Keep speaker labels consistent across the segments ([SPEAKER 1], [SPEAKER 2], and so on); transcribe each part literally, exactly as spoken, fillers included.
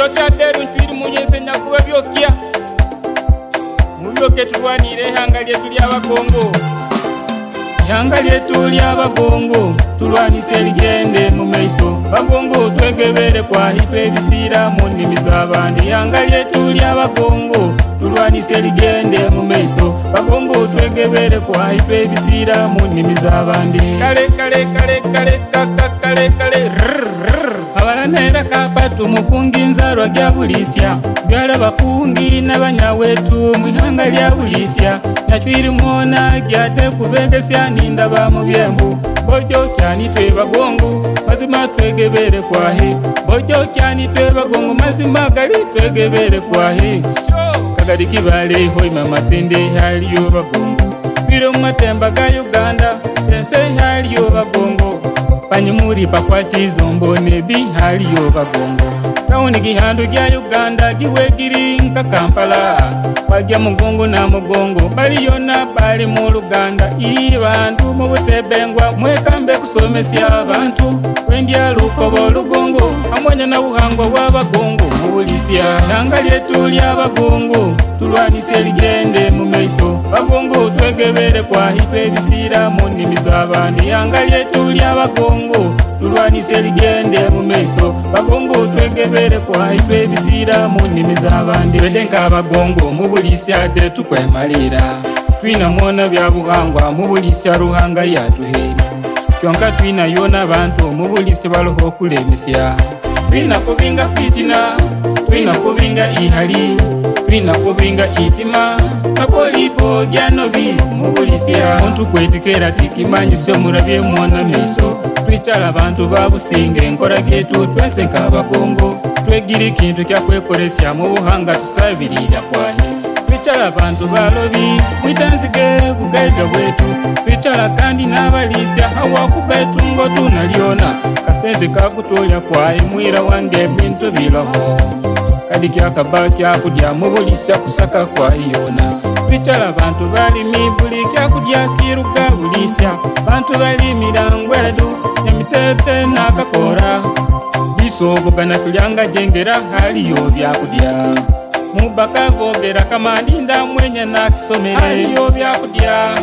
[SPEAKER 1] Kiro kyateru nchwiri munyese nyakuba byokya mubyoke tulwanire hanga lyetu ly'abagongo hanga lyetu ly'abagongo tulwanise ligende mu maiso bagongo twegebere kwahitwe ebisiira mu nnimi z'abandi hanga lyetu ly'abagongo tulwanise ligende mu maiso bagongo twegebere kwahitwe ebisiira mu nnimi z'abandi kale kale kale kale kaka kale kale abalanera kapatu mukungi nzarwa gya bulisya byala bakungi n'abanyawetu mwihanga lya bulisya nyachwiri mwona gyate kubegesya nindaba mu byembu bojo cyani twe bagongo mazima twegebere kwahe bojo cyani twe bagongo mazima gali twegebere kwahe kagadi kibale hoima masinde haliyo bagongo biro matemba ga Uganda pense haliyo bagongo Panyumuri pakwa chizombo nebi haliyo bagongo Tauni gihandu gya Uganda giwe giri nka Kampala Wagya mugongo na mugongo bali yona bali mu Luganda Iri bantu mu butebengwa mwekambe kusomesya abantu Wendya lukobo lugongo amwanya na buhangwa w'abagongo mubulisya hanga lyetu ly'abagongo tulwanise ligende mu maiso bagongo twegebere kwahitwe ebisiira mu nnimi z'abandi hanga lyetu ly'abagongo tulwanise ligende mu maiso bagongo twegebere kwahitwe ebisiira mu nnimi z'abandi wedde nk'abagongo mubulisya de tukwemalira twina mwona bya buhangwa mubulisya ruhanga yatuheri kyonka twina yona bantu mubulisya baloho okulemesya twina kubinga fitina twina kubinga ihali twina kubinga itima apolipo gyanobi mubulisya muntu kwetikera tikimanyisyo murabye mwona maiso twicara abantu babusinga enkora getu twense nk'abagongo twegira ikintu kyakwekolesya mu buhanga tusabirira kwahe twicara abantu balobi mwitanzige bugaiga bwetu twicara kandi n'abalisya hawakubetu ngo tunalyona kasente kakutolya kwahe mwira wange bintu bilaho kadi kyakaba kyakudya mubulisya kusaka kwayona twicara abantu balimi buli kyakudya kiruga bulisya bantu balimira ngwedu nyamitete n'akakora bisobogana tulyanga jengera haliyo byakudya mubaka gogera kamandinda mwenye nakisomere haliyo byakudya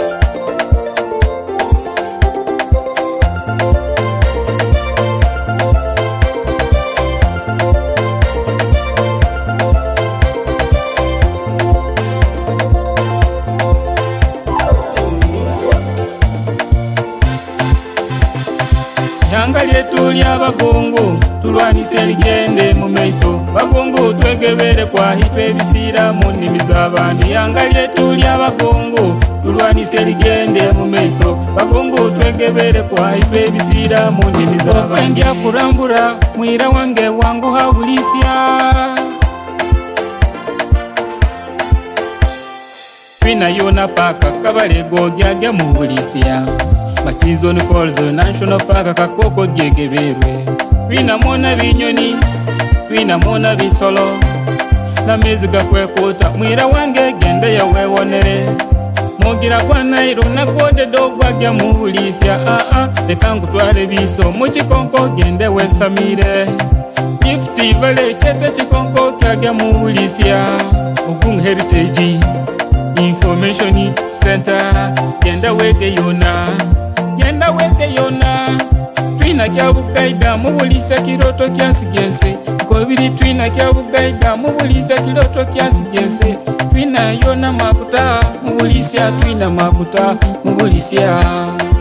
[SPEAKER 1] hanga lyetu ly'abagongo tulwanise ligende mu maiso bagongo twegebere kwahitwe ebisiira mu nnimi z'abandi hanga lyetu ly'abagongo tulwanise ligende mu maiso bagongo twegebere kwahitwe ebisiira mu nnimi z'abandi ndya kurambura mwira wange wangu habulisya twina yona paka kabalego gyagya mu bulisya Machizoni Falls National Park kakoko gegeberwe twina mwona binyoni twina mwona bisolo na mezi gakwekota mwira wange gende yawewonere mugira kwa nairo na gode dogwa gya mubulisya a a leka ngutwale biso mu kikonko gende wesamire fifty vale chete kikonko kyagya mubulisya Ogung Heritage Information Center gende wege yona Genda weke yona twina kya bugaiga mubulisya kiroto kyansigense kobiri twina kya bugaiga mubulisya kiroto kyansigense twina yona makuta mubulisya twina makuta mubulisya